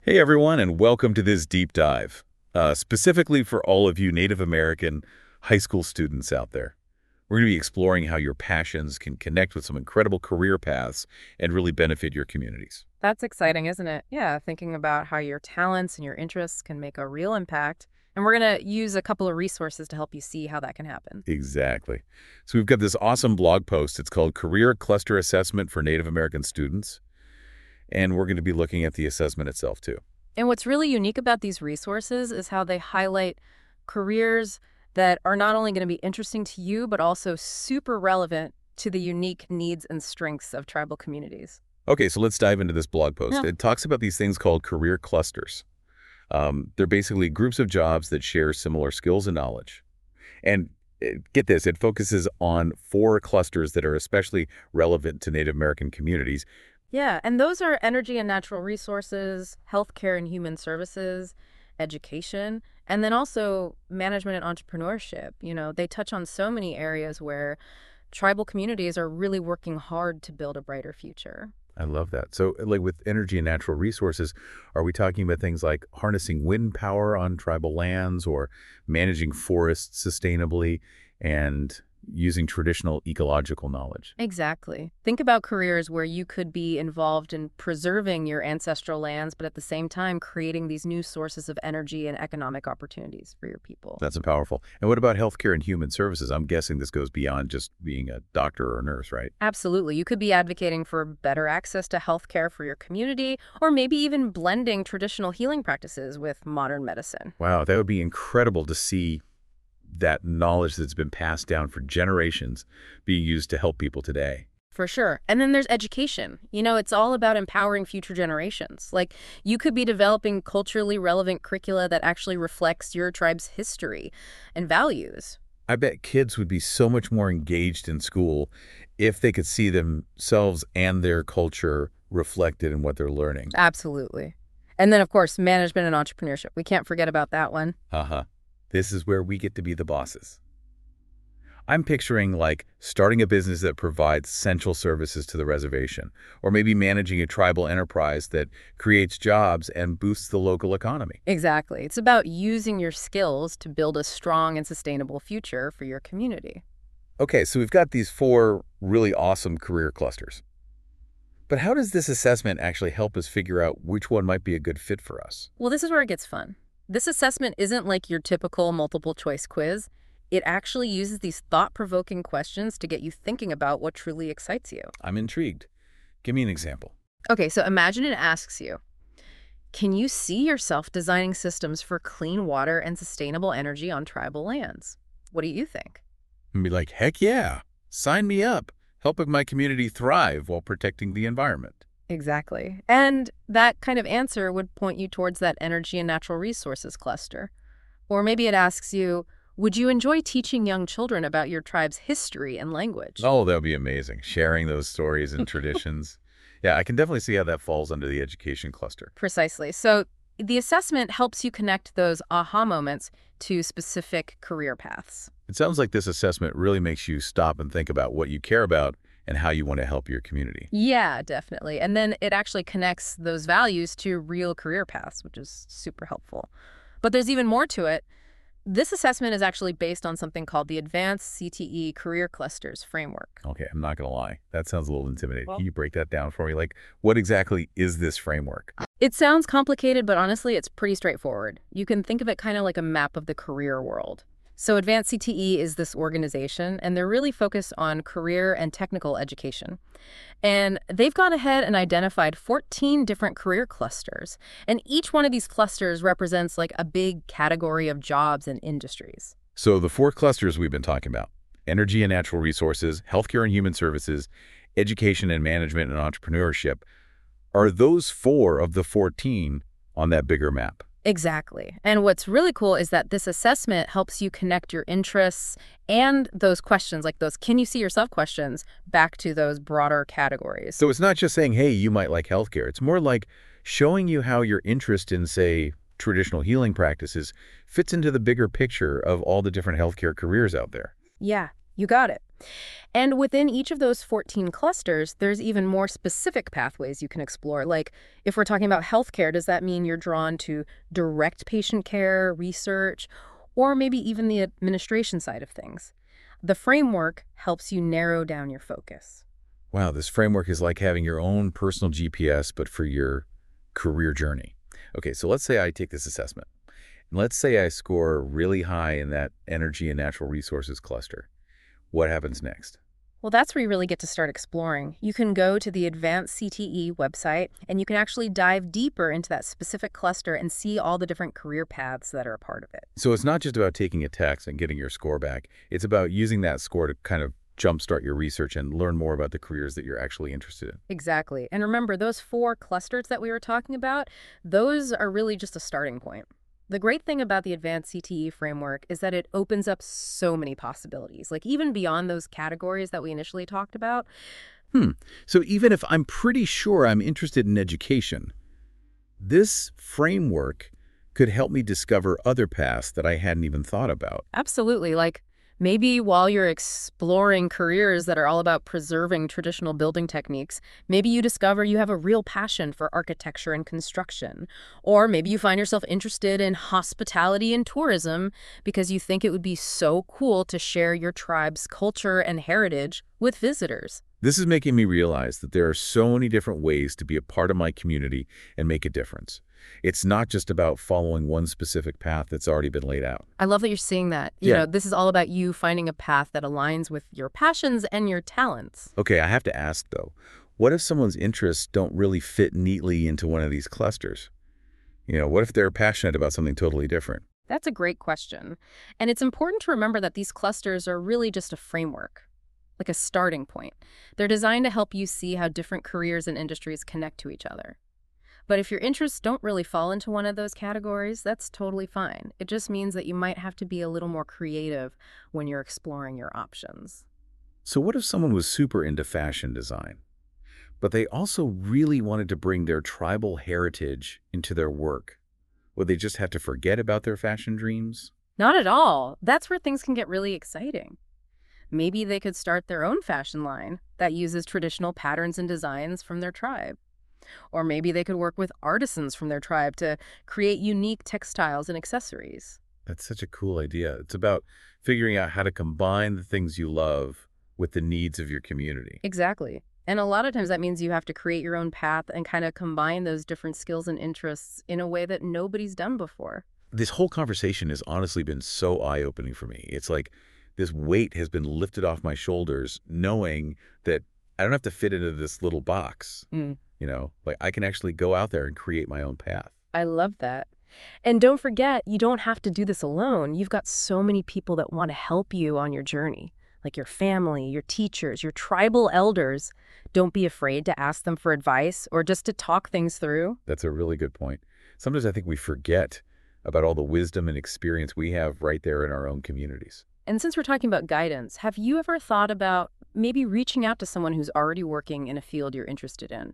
Hey everyone, and welcome to this deep dive, specifically for all of you Native American high school students out there. We're going to be exploring how your passions can connect with some incredible career paths and really benefit your communities. That's exciting, isn't it? Yeah, thinking about how your talents and your interests can make a real impact. And we're going to use a couple of resources to help you see how that can happen. Exactly. So we've got this awesome blog post. It's called Career Cluster Assessment for Native American Students, and we're going to be looking at the assessment itself too. And what's really unique about these resources is how they highlight careers that are not only going to be interesting to you, but also super relevant to the unique needs and strengths of tribal communities. Okay, so let's dive into this blog post. Yeah. It talks about these things called career clusters. They're basically groups of jobs that share similar skills and knowledge. And get this, it focuses on four clusters that are especially relevant to Native American communities. Yeah, and those are energy and natural resources, healthcare and human services, education, and then also management and entrepreneurship. They touch on so many areas where tribal communities are really working hard to build a brighter future. I love that. So, like with energy and natural resources, are we talking about things like harnessing wind power on tribal lands or managing forests sustainably and using traditional ecological knowledge? Exactly. Think about careers where you could be involved in preserving your ancestral lands, but at the same time creating these new sources of energy and economic opportunities for your people. That's powerful. And what about healthcare and human services? I'm guessing this goes beyond just being a doctor or a nurse, right? Absolutely. You could be advocating for better access to healthcare for your community, or maybe even blending traditional healing practices with modern medicine. Wow, that would be incredible to see that knowledge that's been passed down for generations being used to help people today. For sure. And then there's education. It's all about empowering future generations. Like, you could be developing culturally relevant curricula that actually reflects your tribe's history and values. I bet kids would be so much more engaged in school if they could see themselves and their culture reflected in what they're learning. Absolutely. And then, of course, management and entrepreneurship. We can't forget about that one. Uh-huh. This is where we get to be the bosses. I'm picturing like starting a business that provides essential services to the reservation, or maybe managing a tribal enterprise that creates jobs and boosts the local economy. Exactly. It's about using your skills to build a strong and sustainable future for your community. Okay, so we've got these four really awesome career clusters. But how does this assessment actually help us figure out which one might be a good fit for us? Well, this is where it gets fun. This assessment isn't like your typical multiple choice quiz. It actually uses these thought-provoking questions to get you thinking about what truly excites you. I'm intrigued. Give me an example. Okay, so imagine it asks you, can you see yourself designing systems for clean water and sustainable energy on tribal lands? What do you think? And be like, heck yeah, sign me up, helping my community thrive while protecting the environment. Exactly. And that kind of answer would point you towards that energy and natural resources cluster. Or maybe it asks you, would you enjoy teaching young children about your tribe's history and language? Oh, that would be amazing. Sharing those stories and traditions. Yeah, I can definitely see how that falls under the education cluster. Precisely. So the assessment helps you connect those aha moments to specific career paths. It sounds like this assessment really makes you stop and think about what you care about and how you want to help your community. Yeah, definitely. And then it actually connects those values to real career paths, which is super helpful. But there's even more to it. This assessment is actually based on something called the Advanced CTE Career Clusters Framework. Okay, I'm not going to lie. That sounds a little intimidating. Well, Can you break that down for me? Like, what exactly is this framework? it sounds complicated, but honestly, it's pretty straightforward. You can think of it kind of like a map of the career world. So Advanced CTE is this organization, and they're really focused on career and technical education. And they've gone ahead and identified 14 different career clusters. And each one of these clusters represents like a big category of jobs and industries. So the four clusters we've been talking about, energy and natural resources, healthcare and human services, education and management and entrepreneurship, are those four of the 14 on that bigger map? Exactly. And what's really cool is that this assessment helps you connect your interests and those questions, like those can you see yourself questions, back to those broader categories. So it's not just saying, hey, you might like healthcare. It's more like showing you how your interest in, say, traditional healing practices fits into the bigger picture of all the different healthcare careers out there. Yeah, you got it. And within each of those 14 clusters, there's even more specific pathways you can explore. Like, if we're talking about healthcare, does that mean you're drawn to direct patient care, research, or maybe even the administration side of things? The framework helps you narrow down your focus. Wow, this framework is like having your own personal GPS, but for your career journey. Okay, so let's say I take this assessment. And let's say I score really high in that energy and natural resources cluster. What happens next? Well, that's where you really get to start exploring. You can go to the Advanced CTE website, and you can actually dive deeper into that specific cluster and see all the different career paths that are a part of it. So it's not just about taking a test and getting your score back. It's about using that score to kind of jumpstart your research and learn more about the careers that you're actually interested in. Exactly. And remember, those 4 clusters that we were talking about, those are really just a starting point. The great thing about the Advanced CTE framework is that it opens up so many possibilities, like even beyond those categories that we initially talked about. So even if I'm pretty sure I'm interested in education, this framework could help me discover other paths that I hadn't even thought about. Absolutely. Like maybe while you're exploring careers that are all about preserving traditional building techniques, maybe you discover you have a real passion for architecture and construction. Or maybe you find yourself interested in hospitality and tourism because you think it would be so cool to share your tribe's culture and heritage with visitors. This is making me realize that there are so many different ways to be a part of my community and make a difference. It's not just about following one specific path that's already been laid out. I love that you're seeing that. This is all about you finding a path that aligns with your passions and your talents. Okay, I have to ask though, what if someone's interests don't really fit neatly into one of these clusters? What if they're passionate about something totally different? That's a great question. And it's important to remember that these clusters are really just a framework, like a starting point. They're designed to help you see how different careers and industries connect to each other. But if your interests don't really fall into one of those categories, that's totally fine. It just means that you might have to be a little more creative when you're exploring your options. So what if someone was super into fashion design, but they also really wanted to bring their tribal heritage into their work? Would they just have to forget about their fashion dreams? Not at all. That's where things can get really exciting. Maybe they could start their own fashion line that uses traditional patterns and designs from their tribe. Or maybe they could work with artisans from their tribe to create unique textiles and accessories. That's such a cool idea. It's about figuring out how to combine the things you love with the needs of your community. Exactly. And a lot of times that means you have to create your own path and kind of combine those different skills and interests in a way that nobody's done before. This whole conversation has honestly been so eye-opening for me. It's like this weight has been lifted off my shoulders knowing that I don't have to fit into this little box. Like I can actually go out there and create my own path. I love that. And don't forget, you don't have to do this alone. You've got so many people that want to help you on your journey, like your family, your teachers, your tribal elders. Don't be afraid to ask them for advice or just to talk things through. That's a really good point. Sometimes I think we forget about all the wisdom and experience we have right there in our own communities. And since we're talking about guidance, have you ever thought about maybe reaching out to someone who's already working in a field you're interested in?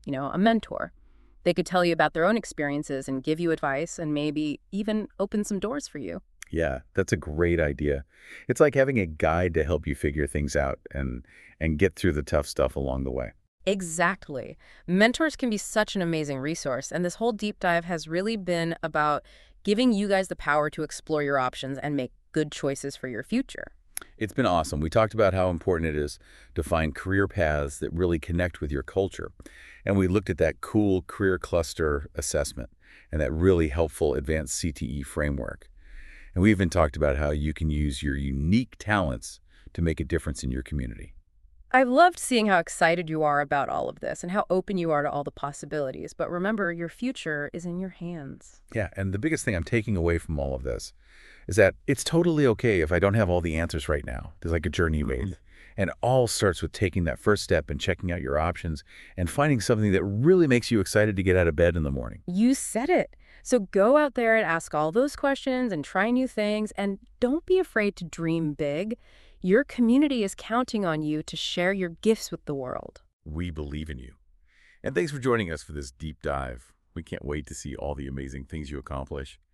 A mentor. They could tell you about their own experiences and give you advice and maybe even open some doors for you. Yeah, that's a great idea. It's like having a guide to help you figure things out and get through the tough stuff along the way. Exactly. Mentors can be such an amazing resource, and this whole deep dive has really been about giving you guys the power to explore your options and make good choices for your future. It's been awesome. We talked about how important it is to find career paths that really connect with your culture. And we looked at that cool career cluster assessment and that really helpful advanced CTE framework. And we even talked about how you can use your unique talents to make a difference in your community. I've loved seeing how excited you are about all of this and how open you are to all the possibilities. But remember, your future is in your hands. Yeah, and the biggest thing I'm taking away from all of this is that it's totally okay if I don't have all the answers right now. There's like a journey made. And it all starts with taking that first step and checking out your options and finding something that really makes you excited to get out of bed in the morning. You said it. So go out there and ask all those questions and try new things. And don't be afraid to dream big. Your community is counting on you to share your gifts with the world. We believe in you. And thanks for joining us for this deep dive. We can't wait to see all the amazing things you accomplish.